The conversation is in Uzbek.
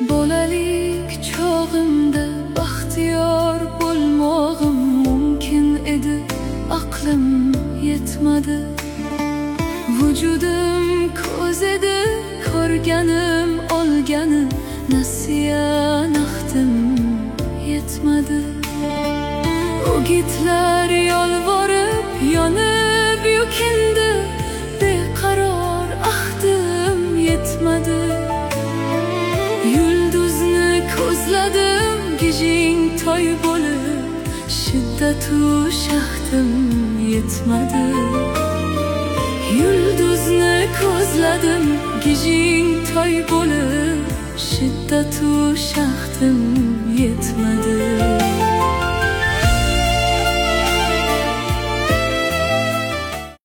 Bolalik chog'imda baxtiyor bo'lmog'im mumkin edi, aqlim yetmadi. Vujudim ko'z edi, ko'rganim olganim, nasiya naqdim yetmadi. O'gitlar yolvorib yonib yukindi, beqaror ahdim yetmadi. Yulduzni ko'zladim gijing toy bo'lib, shiddatu shahdim yetmadi. Yulduzni ko'zladim gijing toy bo'lib, shiddatu shahdim yetmadi.